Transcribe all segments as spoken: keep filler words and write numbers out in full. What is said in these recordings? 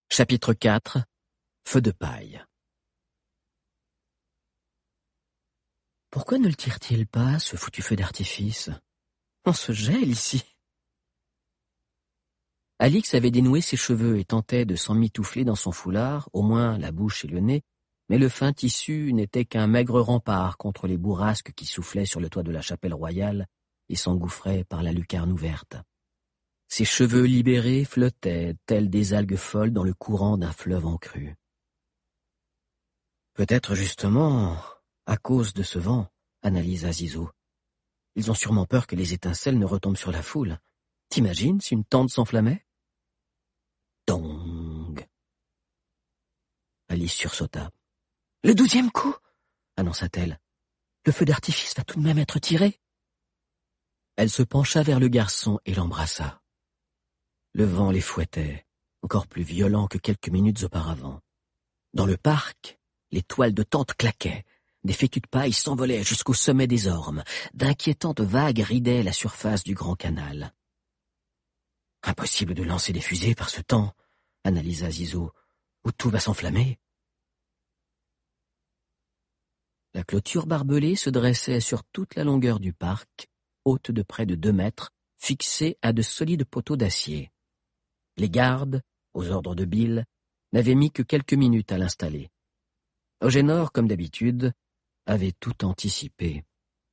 Chapitre quatre. Feu de paille. Pourquoi ne le tire-t-il pas, ce foutu feu d'artifice? On se gèle ici. Alix avait dénoué ses cheveux et tentait de s'emmitoufler dans son foulard, au moins la bouche et le nez, mais le fin tissu n'était qu'un maigre rempart contre les bourrasques qui soufflaient sur le toit de la chapelle royale et s'engouffraient par la lucarne ouverte. Ses cheveux libérés flottaient, tels des algues folles dans le courant d'un fleuve en crue. Peut-être justement à cause de ce vent, analysa Zizou. Ils ont sûrement peur que les étincelles ne retombent sur la foule. T'imagines si une tente s'enflammait? Dong. Alice sursauta. Le douzième coup, annonça-t-elle. Le feu d'artifice va tout de même être tiré. Elle se pencha vers le garçon et l'embrassa. Le vent les fouettait, encore plus violent que quelques minutes auparavant. Dans le parc, les toiles de tente claquaient, des fécus de paille s'envolaient jusqu'au sommet des ormes, d'inquiétantes vagues ridaient la surface du grand canal. Impossible de lancer des fusées par ce temps, analysa Zizou, où tout va s'enflammer. La clôture barbelée se dressait sur toute la longueur du parc, haute de près de deux mètres, fixée à de solides poteaux d'acier. Les gardes, aux ordres de Bill, n'avaient mis que quelques minutes à l'installer. Ogénor, comme d'habitude, avait tout anticipé.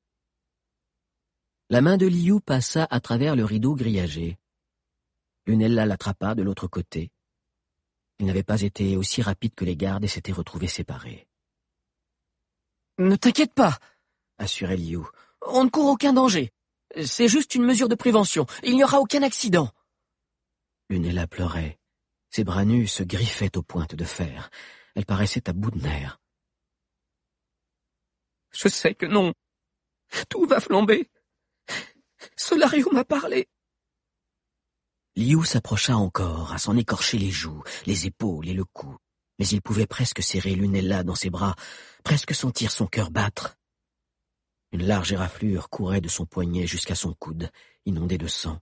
La main de Liu passa à travers le rideau grillagé. Lunella l'attrapa de l'autre côté. Il n'avait pas été aussi rapide que les gardes et s'était retrouvés séparés. « Ne t'inquiète pas, » assurait Liu. « On ne court aucun danger. C'est juste une mesure de prévention. Il n'y aura aucun accident. » Lunella pleurait. Ses bras nus se griffaient aux pointes de fer. Elle paraissait à bout de nerfs. « Je sais que non. Tout va flamber. Solario m'a parlé. » Liu s'approcha encore, à s'en écorcher les joues, les épaules et le cou. Mais il pouvait presque serrer Lunella dans ses bras, presque sentir son cœur battre. Une large éraflure courait de son poignet jusqu'à son coude, inondée de sang.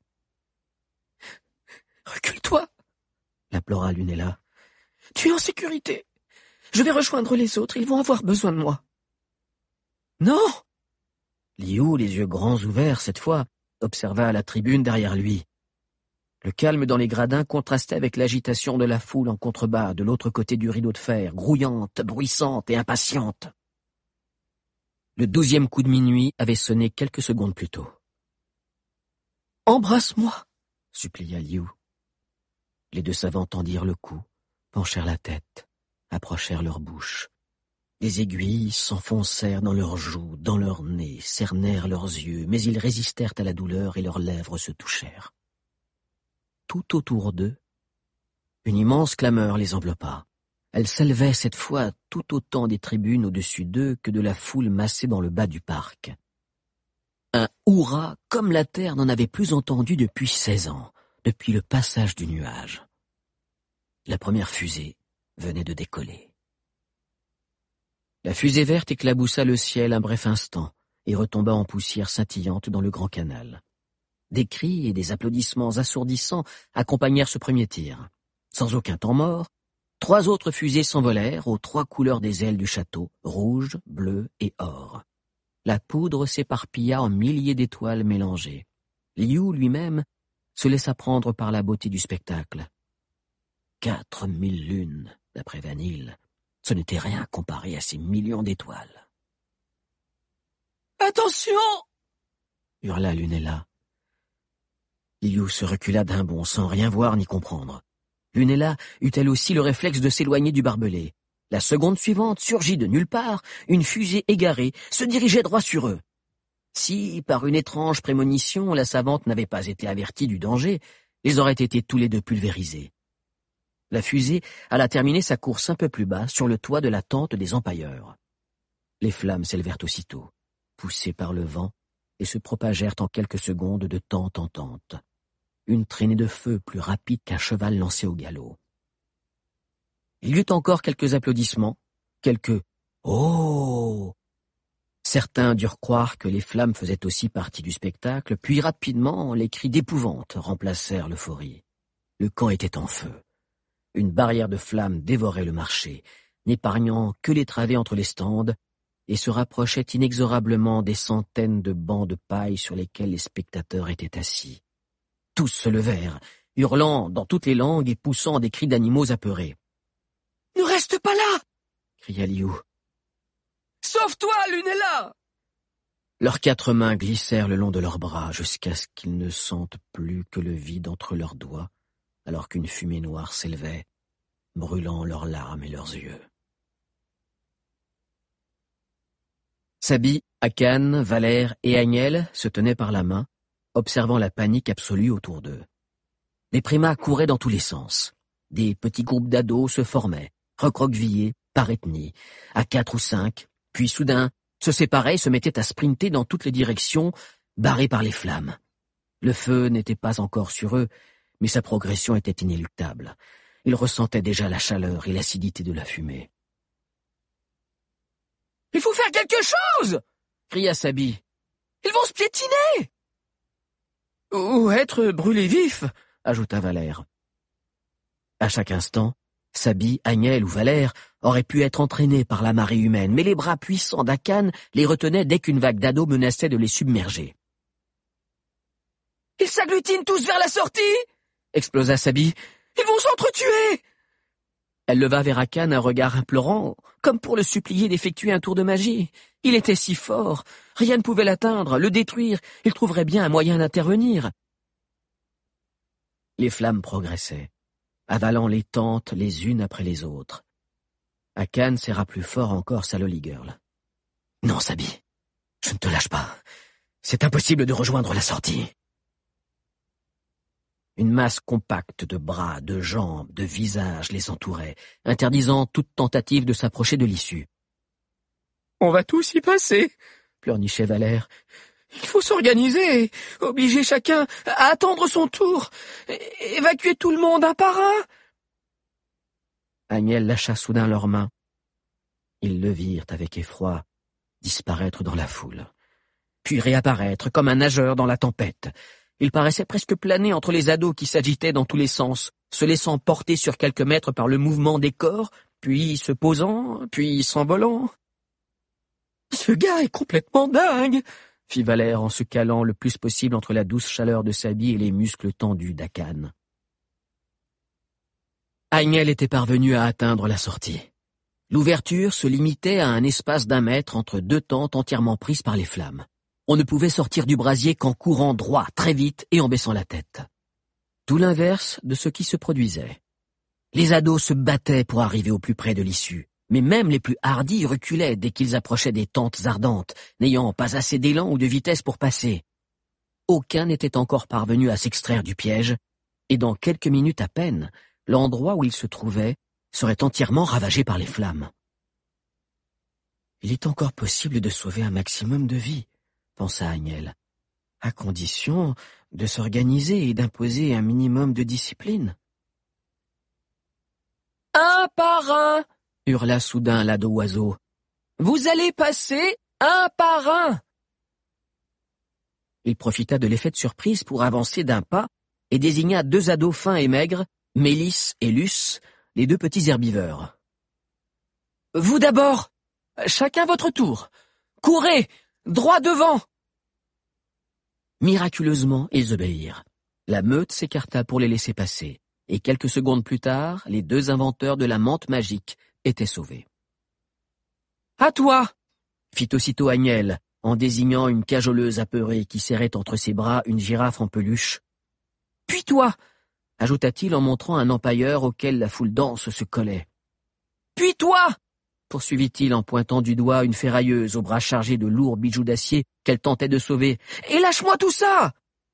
« Recule-toi » l'implora Lunella. « Tu es en sécurité. Je vais rejoindre les autres, ils vont avoir besoin de moi. »« Non !» Liu, les yeux grands ouverts cette fois, observa la tribune derrière lui. Le calme dans les gradins contrastait avec l'agitation de la foule en contrebas de l'autre côté du rideau de fer, grouillante, bruissante et impatiente. Le douzième coup de minuit avait sonné quelques secondes plus tôt. « Embrasse-moi » supplia Liu. Les deux savants tendirent le cou, penchèrent la tête, approchèrent leur bouche. Les aiguilles s'enfoncèrent dans leurs joues, dans leur nez, cernèrent leurs yeux, mais ils résistèrent à la douleur et leurs lèvres se touchèrent. Tout autour d'eux, une immense clameur les enveloppa. Elle s'élevait cette fois tout autant des tribunes au-dessus d'eux que de la foule massée dans le bas du parc. Un hurrah comme la terre n'en avait plus entendu depuis seize ans, depuis le passage du nuage. La première fusée venait de décoller. La fusée verte éclaboussa le ciel un bref instant et retomba en poussière scintillante dans le grand canal. Des cris et des applaudissements assourdissants accompagnèrent ce premier tir. Sans aucun temps mort, trois autres fusées s'envolèrent aux trois couleurs des ailes du château, rouge, bleu et or. La poudre s'éparpilla en milliers d'étoiles mélangées. Liu lui-même se laissa prendre par la beauté du spectacle. Quatre mille lunes, d'après Vanille, ce n'était rien comparé à ces millions d'étoiles. « Attention !» hurla Lunella. Liu se recula d'un bond sans rien voir ni comprendre. Lunella eut elle aussi le réflexe de s'éloigner du barbelé. La seconde suivante surgit de nulle part, une fusée égarée se dirigeait droit sur eux. Si, par une étrange prémonition, la savante n'avait pas été avertie du danger, ils auraient été tous les deux pulvérisés. La fusée alla terminer sa course un peu plus bas, sur le toit de la tente des empailleurs. Les flammes s'élevèrent aussitôt, poussées par le vent, et se propagèrent en quelques secondes de tente en tente. Une traînée de feu plus rapide qu'un cheval lancé au galop. Il y eut encore quelques applaudissements, quelques « Oh !» Certains durent croire que les flammes faisaient aussi partie du spectacle, puis rapidement les cris d'épouvante remplacèrent l'euphorie. Le camp était en feu. Une barrière de flammes dévorait le marché, n'épargnant que les travées entre les stands, et se rapprochait inexorablement des centaines de bancs de paille sur lesquels les spectateurs étaient assis. Tous se levèrent, hurlant dans toutes les langues et poussant des cris d'animaux apeurés. « Ne reste pas là !» cria Liu. « Sauve-toi, Lunella !» Leurs quatre mains glissèrent le long de leurs bras jusqu'à ce qu'ils ne sentent plus que le vide entre leurs doigts, alors qu'une fumée noire s'élevait, brûlant leurs larmes et leurs yeux. Sabi, Akan, Valère et Agnel se tenaient par la main, observant la panique absolue autour d'eux. Les primas couraient dans tous les sens. Des petits groupes d'ados se formaient, recroquevillés, par ethnie, à quatre ou cinq, puis soudain se séparaient et se mettaient à sprinter dans toutes les directions, barrés par les flammes. Le feu n'était pas encore sur eux, mais sa progression était inéluctable. Ils ressentaient déjà la chaleur et l'acidité de la fumée. « Il faut faire quelque chose !» cria Sabi. « Ils vont se piétiner !»« Ou être brûlés vifs !» ajouta Valère. À chaque instant, Sabi, Agnel ou Valère auraient pu être entraînés par la marée humaine, mais les bras puissants d'Akan les retenaient dès qu'une vague d'ados menaçait de les submerger. « Ils s'agglutinent tous vers la sortie !» explosa Sabi. « Ils vont s'entretuer !» Elle leva vers Akan un regard implorant, comme pour le supplier d'effectuer un tour de magie. Il était si fort, rien ne pouvait l'atteindre, le détruire, il trouverait bien un moyen d'intervenir. Les flammes progressaient, avalant les tentes les unes après les autres. Akan serra plus fort encore sa Lolly Girl. « Non, Sabi, je ne te lâche pas. C'est impossible de rejoindre la sortie. » Une masse compacte de bras, de jambes, de visages les entourait, interdisant toute tentative de s'approcher de l'issue. « On va tous y passer, » pleurnichait Valère. « Il faut s'organiser, obliger chacun à attendre son tour, évacuer tout le monde un par un. » Agnel lâcha soudain leurs mains. Ils le virent avec effroi disparaître dans la foule, puis réapparaître comme un nageur dans la tempête. Il paraissait presque planer entre les ados qui s'agitaient dans tous les sens, se laissant porter sur quelques mètres par le mouvement des corps, puis se posant, puis s'envolant. « Ce gars est complètement dingue !» fit Valère en se calant le plus possible entre la douce chaleur de Sabi et les muscles tendus d'Akan. Agnel était parvenu à atteindre la sortie. L'ouverture se limitait à un espace d'un mètre entre deux tentes entièrement prises par les flammes. On ne pouvait sortir du brasier qu'en courant droit, très vite et en baissant la tête. Tout l'inverse de ce qui se produisait. Les ados se battaient pour arriver au plus près de l'issue, mais même les plus hardis reculaient dès qu'ils approchaient des tentes ardentes, n'ayant pas assez d'élan ou de vitesse pour passer. Aucun n'était encore parvenu à s'extraire du piège, et dans quelques minutes à peine, l'endroit où ils se trouvaient serait entièrement ravagé par les flammes. Il est encore possible de sauver un maximum de vies, pensa Agnel, à condition de s'organiser et d'imposer un minimum de discipline. « Un par un !» hurla soudain l'ado-oiseau. « Vous allez passer un par un !» Il profita de l'effet de surprise pour avancer d'un pas et désigna deux ados fins et maigres, Mélis et Luce, les deux petits herbivores. « Vous d'abord! Chacun votre tour! Courez! Droit devant !» Miraculeusement, ils obéirent. La meute s'écarta pour les laisser passer, et quelques secondes plus tard, les deux inventeurs de la menthe magique étaient sauvés. « À toi !» fit aussitôt Agnel, en désignant une cajoleuse apeurée qui serrait entre ses bras une girafe en peluche. « Puis toi !» ajouta-t-il en montrant un empailleur auquel la foule dense se collait. « Puis toi !» poursuivit-il en pointant du doigt une ferrailleuse aux bras chargés de lourds bijoux d'acier qu'elle tentait de sauver. « Et lâche-moi tout ça !»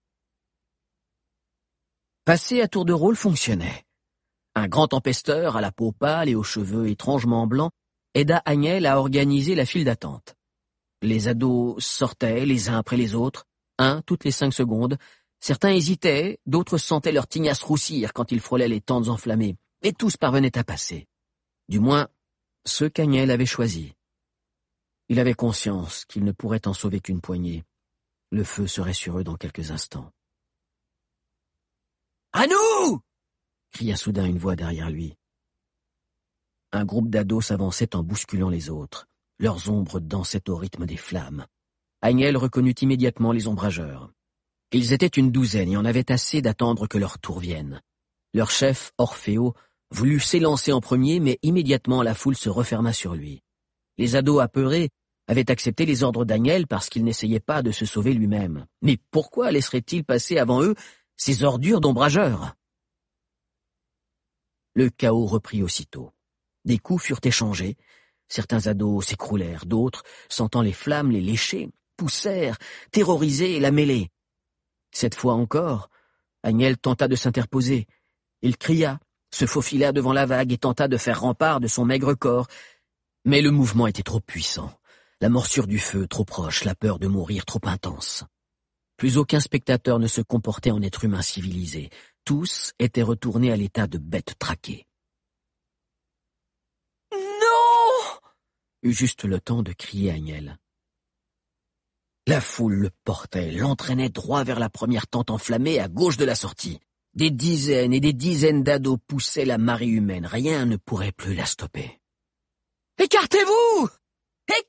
Passer à tour de rôle fonctionnait. Un grand empesteur à la peau pâle et aux cheveux étrangement blancs aida Agnel à organiser la file d'attente. Les ados sortaient les uns après les autres, un toutes les cinq secondes. Certains hésitaient, d'autres sentaient leur tignasse roussir quand ils frôlaient les tentes enflammées, mais tous parvenaient à passer. Du moins, ceux qu'Agnel avait choisis. Il avait conscience qu'il ne pourrait en sauver qu'une poignée. Le feu serait sur eux dans quelques instants. « À nous !» cria soudain une voix derrière lui. Un groupe d'ados s'avançait en bousculant les autres. Leurs ombres dansaient au rythme des flammes. Agnel reconnut immédiatement les ombrageurs. Ils étaient une douzaine et en avaient assez d'attendre que leur tour vienne. Leur chef, Orfeo, voulut s'élancer en premier, mais immédiatement la foule se referma sur lui. Les ados apeurés avaient accepté les ordres d'Agnel parce qu'il n'essayait pas de se sauver lui-même. Mais pourquoi laisserait-il passer avant eux ces ordures d'ombrageurs? Le chaos reprit aussitôt. Des coups furent échangés. Certains ados s'écroulèrent, d'autres, sentant les flammes les lécher, poussèrent, terrorisés, la mêlée. Cette fois encore, Agnel tenta de s'interposer. Il cria, se faufila devant la vague et tenta de faire rempart de son maigre corps. Mais le mouvement était trop puissant, la morsure du feu trop proche, la peur de mourir trop intense. Plus aucun spectateur ne se comportait en être humain civilisé. Tous étaient retournés à l'état de bêtes traquées. « Non !» eut juste le temps de crier Agnel. La foule le portait, l'entraînait droit vers la première tente enflammée à gauche de la sortie. Des dizaines et des dizaines d'ados poussaient la marée humaine. Rien ne pourrait plus la stopper. « Écartez-vous ! Écartez-vous »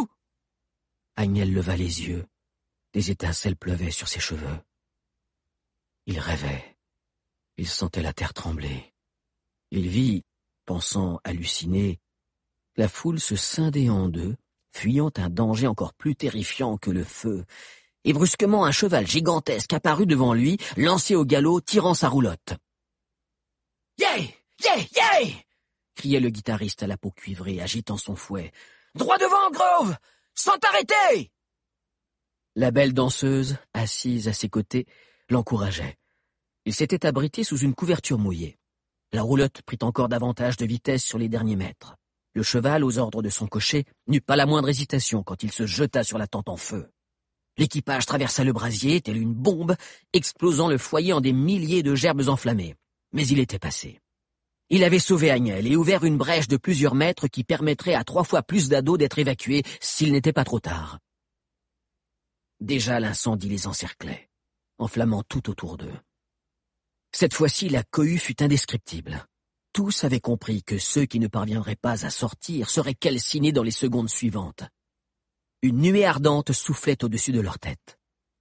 Agnel leva les yeux. Des étincelles pleuvaient sur ses cheveux. Il rêvait. Il sentait la terre trembler. Il vit, pensant halluciner, la foule se scinder en deux, fuyant un danger encore plus terrifiant que le feu. Et brusquement un cheval gigantesque apparut devant lui, lancé au galop, tirant sa roulotte. « Yeah! Yeah! Yeah !» criait le guitariste à la peau cuivrée, agitant son fouet. « Droit devant, Grove! Sans t'arrêter !» La belle danseuse, assise à ses côtés, l'encourageait. Il s'était abrité sous une couverture mouillée. La roulotte prit encore davantage de vitesse sur les derniers mètres. Le cheval, aux ordres de son cocher, n'eut pas la moindre hésitation quand il se jeta sur la tente en feu. L'équipage traversa le brasier, tel une bombe, explosant le foyer en des milliers de gerbes enflammées. Mais il était passé. Il avait sauvé Agnel et ouvert une brèche de plusieurs mètres qui permettrait à trois fois plus d'ados d'être évacués s'il n'était pas trop tard. Déjà l'incendie les encerclait, enflammant tout autour d'eux. Cette fois-ci, la cohue fut indescriptible. Tous avaient compris que ceux qui ne parviendraient pas à sortir seraient calcinés dans les secondes suivantes. Une nuée ardente soufflait au-dessus de leur tête.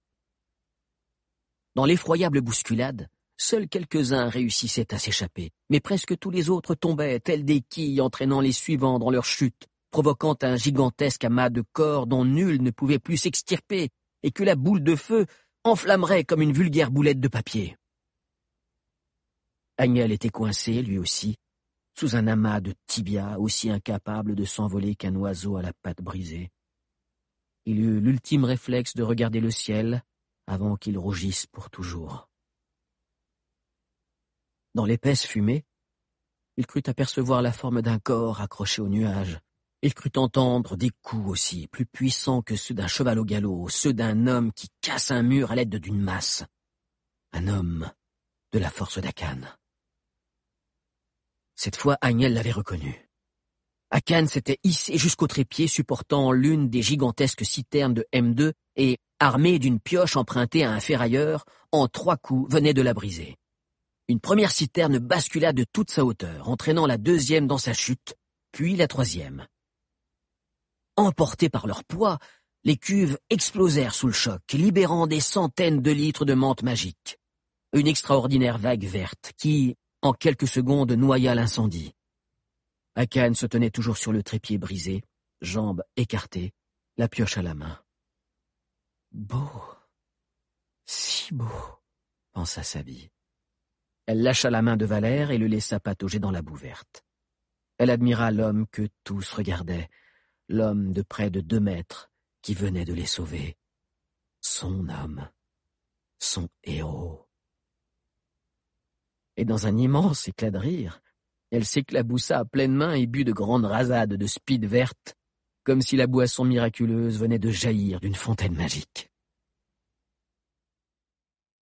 Dans l'effroyable bousculade, seuls quelques-uns réussissaient à s'échapper, mais presque tous les autres tombaient, tels des quilles entraînant les suivants dans leur chute, provoquant un gigantesque amas de corps dont nul ne pouvait plus s'extirper, et que la boule de feu enflammerait comme une vulgaire boulette de papier. Agnel était coincé, lui aussi, sous un amas de tibias aussi incapable de s'envoler qu'un oiseau à la patte brisée. Il eut l'ultime réflexe de regarder le ciel avant qu'il rougisse pour toujours. Dans l'épaisse fumée, il crut apercevoir la forme d'un corps accroché au nuage. Il crut entendre des coups aussi, plus puissants que ceux d'un cheval au galop, ceux d'un homme qui casse un mur à l'aide d'une masse. Un homme de la force d'Akan. Cette fois, Agnel l'avait reconnu. Akan s'était hissé jusqu'au trépied, supportant l'une des gigantesques citernes de M deux et, armé d'une pioche empruntée à un ferrailleur, en trois coups venait de la briser. Une première citerne bascula de toute sa hauteur, entraînant la deuxième dans sa chute, puis la troisième. Emportés par leur poids, les cuves explosèrent sous le choc, libérant des centaines de litres de menthe magique. Une extraordinaire vague verte qui, en quelques secondes, noya l'incendie. Akan se tenait toujours sur le trépied brisé, jambes écartées, la pioche à la main. Beau, si beau, pensa Sabi. Elle lâcha la main de Valère et le laissa patauger dans la boue verte. Elle admira l'homme que tous regardaient, l'homme de près de deux mètres qui venait de les sauver. Son homme, son héros. Et dans un immense éclat de rire, elle s'éclaboussa à pleines mains et but de grandes rasades de speed verte, comme si la boisson miraculeuse venait de jaillir d'une fontaine magique.